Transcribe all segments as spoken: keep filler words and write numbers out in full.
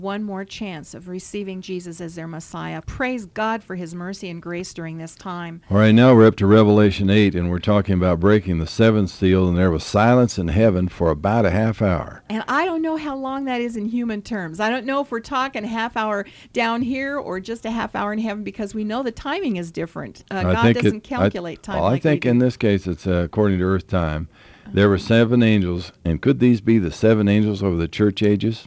one more chance of receiving Jesus as their Messiah. Praise God for his mercy and grace during this time. All right, now we're up to Revelation eight, and we're talking about breaking the seventh seal, and there was silence in heaven for about a half hour. And I don't know how long that is in human terms. I don't know if we're talking a half hour down here or just a half hour in heaven, because we know the timing is different. Uh, I God think doesn't it, calculate I, time well, like I think we do. in this case it's uh, according to earth time. There were seven angels, and could these be the seven angels over the church ages?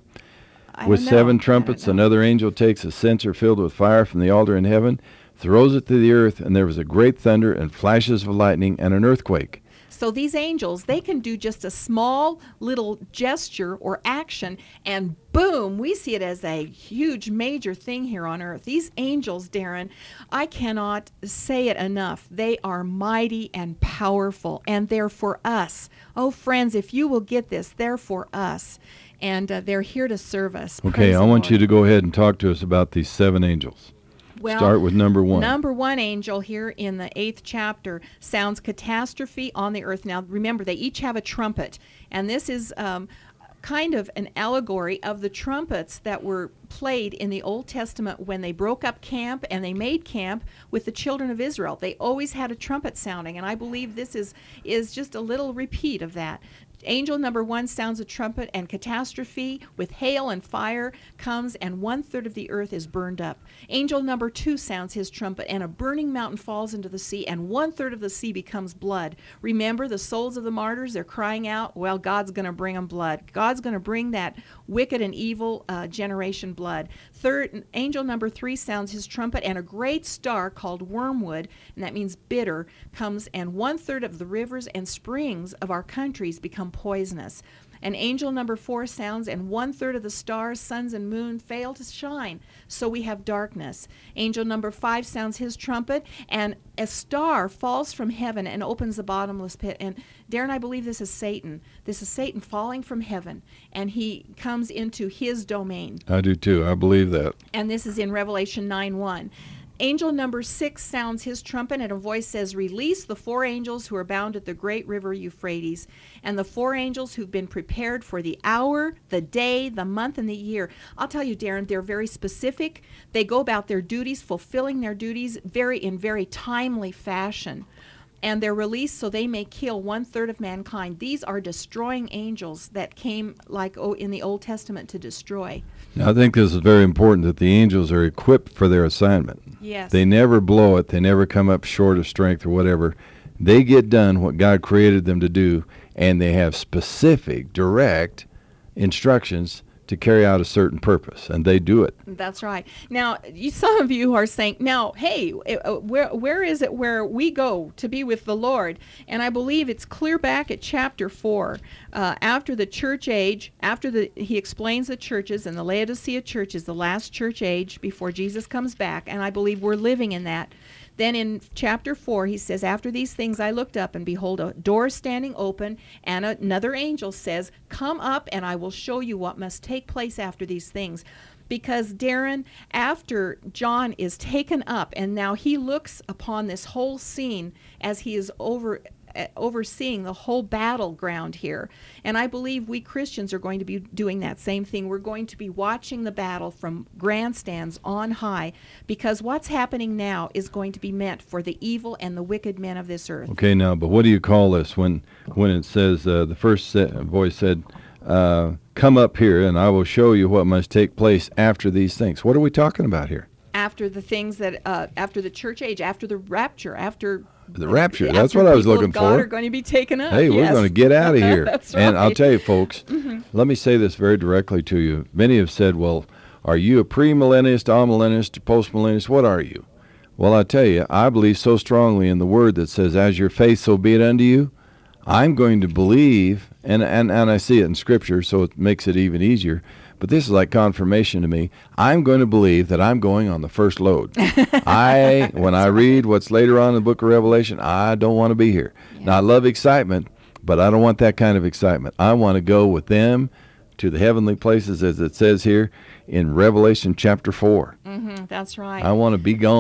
I With don't know. seven I don't trumpets, know. another angel takes a censer filled with fire from the altar in heaven, throws it to the earth, and there was a great thunder and flashes of lightning and an earthquake. So these angels, they can do just a small little gesture or action, and boom, we see it as a huge major thing here on earth. These angels, Darren, I cannot say it enough. They are mighty and powerful, and they're for us. Oh, friends, if you will get this, they're for us. And uh, they're here to serve us. Okay, Praise I the want Lord. you to go ahead and talk to us about these seven angels. Well, Start with number one. Number one angel here in the eighth chapter sounds catastrophe on the earth. Now, remember, they each have a trumpet, and this is um, kind of an allegory of the trumpets that were played in the Old Testament when they broke up camp and they made camp with the children of Israel. They always had a trumpet sounding, and I believe this is is just a little repeat of that. Angel number one sounds a trumpet, and catastrophe with hail and fire comes, and one-third of the earth is burned up. Angel number two sounds his trumpet, and a burning mountain falls into the sea, and one-third of the sea becomes blood. Remember, the souls of the martyrs, they're crying out, well, God's going to bring them blood. God's going to bring that wicked and evil uh, generation blood. Third, angel number three sounds his trumpet, and a great star called wormwood, and that means bitter, comes, and one-third of the rivers and springs of our countries become poisonous. And angel number four sounds, and one-third of the stars, suns, and moon fail to shine, so we have darkness. Angel number five sounds his trumpet, and a star falls from heaven and opens the bottomless pit. And Darren, I believe this is Satan. This is Satan falling from heaven, and he comes into his domain. I do too. I believe that. And this is in Revelation nine one. Angel number six sounds his trumpet, and a voice says, release the four angels who are bound at the great river Euphrates, and the four angels who've been prepared for the hour, the day, the month, and the year. I'll tell you, Darren, they're very specific. They go about their duties, fulfilling their duties very in very timely fashion. And they're released so they may kill one-third of mankind. These are destroying angels that came, like oh, in the Old Testament, to destroy. Now, I think this is very important that the angels are equipped for their assignment. Yes. They never blow it. They never come up short of strength or whatever. They get done what God created them to do, and they have specific, direct instructions to carry out a certain purpose, and they do it. That's right. Now, you, some of you are saying, now, hey, uh, where where is it where we go to be with the Lord? And I believe it's clear back at chapter four. Uh, after the church age, after the he explains the churches, and the Laodicea church is the last church age before Jesus comes back, and I believe we're living in that. Then in chapter four, he says, after these things I looked up, and behold, a door standing open, and another angel says, come up, and I will show you what must take place after these things. Because, Darren, after John is taken up, and now he looks upon this whole scene as he is over uh, overseeing the whole battleground here. And I believe we Christians are going to be doing that same thing. We're going to be watching the battle from grandstands on high, because what's happening now is going to be meant for the evil and the wicked men of this earth. Okay, now, but what do you call this when when it says, uh, the first set, voice said, uh, come up here, and I will show you what must take place after these things? What are we talking about here? After the things that, uh, after the church age, after the rapture, after The rapture, after that's what I was people of looking God for. are going to be taken up. Hey, we're yes. going to get out of here. That's And I'll right. tell you, folks, mm-hmm. let me say this very directly to you. Many have said, well, are you a premillennialist, amillennialist, postmillennialist? What are you? Well, I tell you, I believe so strongly in the word that says, as your faith, so be it unto you. I'm going to believe, and, and, and I see it in Scripture, so it makes it even easier. But this is like confirmation to me. I'm going to believe that I'm going on the first load. I, when I read what's later on in the book of Revelation, I don't want to be here. Yeah. Now, I love excitement, but I don't want that kind of excitement. I want to go with them to the heavenly places, as it says here in Revelation chapter four. Mm-hmm, that's right. I want to be gone.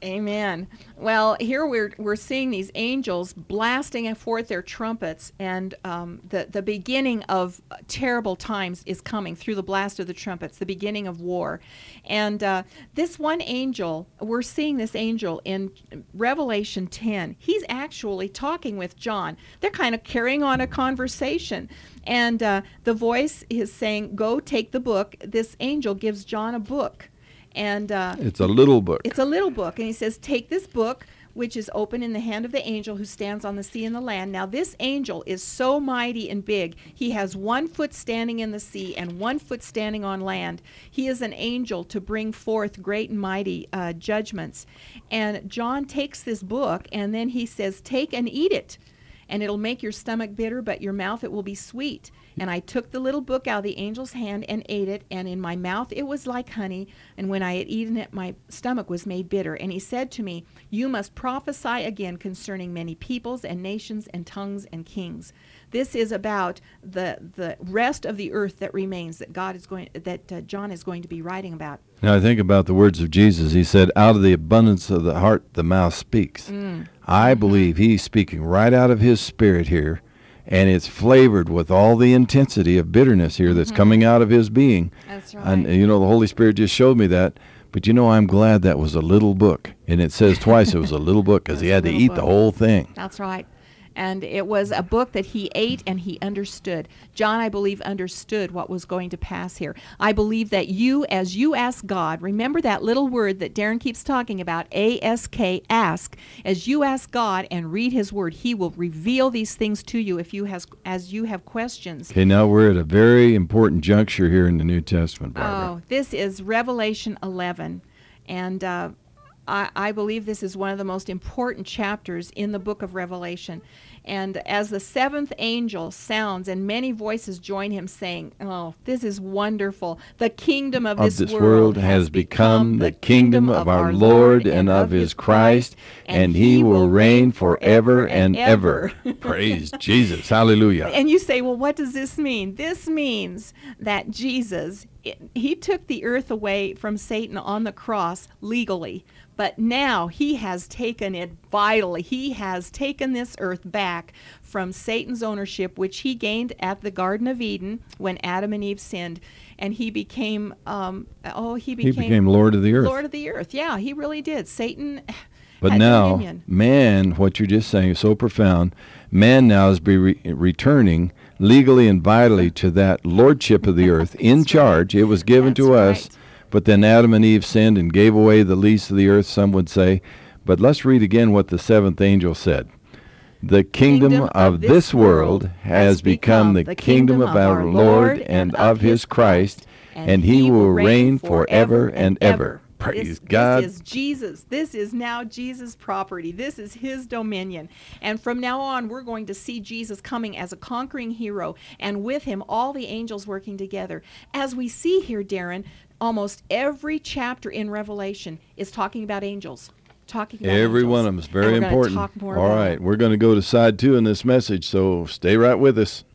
Amen. Well, here we're we're seeing these angels blasting forth their trumpets, and um, the the beginning of terrible times is coming through the blast of the trumpets, the beginning of war. And uh, this one angel, we're seeing this angel in Revelation ten. He's actually talking with John. They're kind of carrying on a conversation. And uh, the voice is saying, "Go take the book." This angel gives John a book. And uh, it's a little book. It's a little book. And he says, "Take this book, which is open in the hand of the angel who stands on the sea and the land." Now, this angel is so mighty and big. He has one foot standing in the sea and one foot standing on land. He is an angel to bring forth great and mighty uh, judgments. And John takes this book, and then he says, "Take and eat it. And it'll make your stomach bitter, but your mouth it will be sweet." And I took the little book out of the angel's hand and ate it, and in my mouth it was like honey, and when I had eaten it, my stomach was made bitter. And he said to me, "You must prophesy again concerning many peoples and nations and tongues and kings." This is about the the rest of the earth that remains, that God is going, that uh, John is going to be writing about. Now I think about the words of Jesus. He said, "Out of the abundance of the heart, the mouth speaks." Mm. I mm-hmm. believe he's speaking right out of his spirit here, and it's flavored with all the intensity of bitterness here that's mm-hmm. coming out of his being. That's right. And, you know, the Holy Spirit just showed me that. But, you know, I'm glad that was a little book. And it says twice it was a little book because he had to eat book. the whole thing. That's right. And it was a book that he ate and he understood. John, I believe, understood what was going to pass here. I believe that you, as you ask God, remember that little word that Darren keeps talking about, A S K, ask. As you ask God and read his word, he will reveal these things to you if you has, as you have questions. Okay, now we're at a very important juncture here in the New Testament, Barbara. Oh, this is Revelation eleven. And uh, I, I believe this is one of the most important chapters in the book of Revelation. And as the seventh angel sounds, and many voices join him saying, "Oh, this is wonderful. The kingdom of, of this, this world, world has become the kingdom of our Lord and of his Christ, and he will reign forever and ever." Praise Jesus. Hallelujah. And you say, well, what does this mean? This means that Jesus, it, he took the earth away from Satan on the cross legally. But now he has taken it vitally. He has taken this earth back from Satan's ownership, which he gained at the Garden of Eden when Adam and Eve sinned. And he became, um, oh, he became, he became Lord of the earth. Lord of the earth. Yeah, he really did. Satan But had now, dominion. man, what you're just saying is so profound. Man now is be re- returning legally and vitally to that lordship of the earth in charge. It was given That's to right. us. But then Adam and Eve sinned and gave away the lease of the earth, some would say. But let's read again what the seventh angel said. "The kingdom, kingdom of, of this world has become the kingdom of our Lord and of his Christ, and he will reign forever and ever." Praise this, God. This is Jesus. This is now Jesus' property. This is his dominion. And from now on, we're going to see Jesus coming as a conquering hero, and with him, all the angels working together. As we see here, Darren, almost every chapter in Revelation is talking about angels. Talking about Every angels. one of them is very And we're important. talk more All about right, it. we're going to go to side two in this message, so stay right with us.